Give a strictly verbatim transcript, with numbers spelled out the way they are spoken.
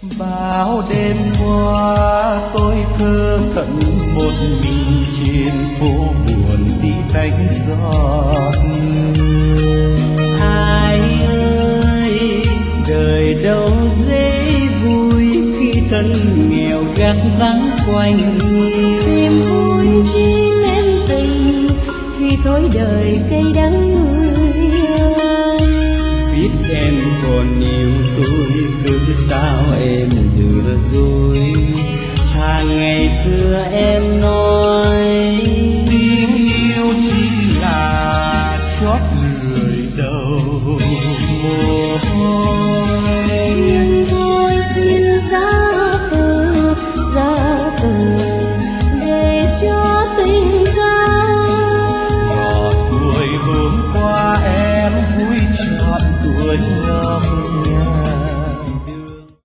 bao đêm qua tôi thơ thẫn một mình trên phố buồn đi đánh giọt mưa. Ai ơi đời đâu dễ vui khi thân nghèo gác vắng quanh. Tìm vui chi em tình khi thối đời cây đắng người ơi. Biết em còn yêu tôi cứ sao em lừa dối. Hàng ngày xưa em nói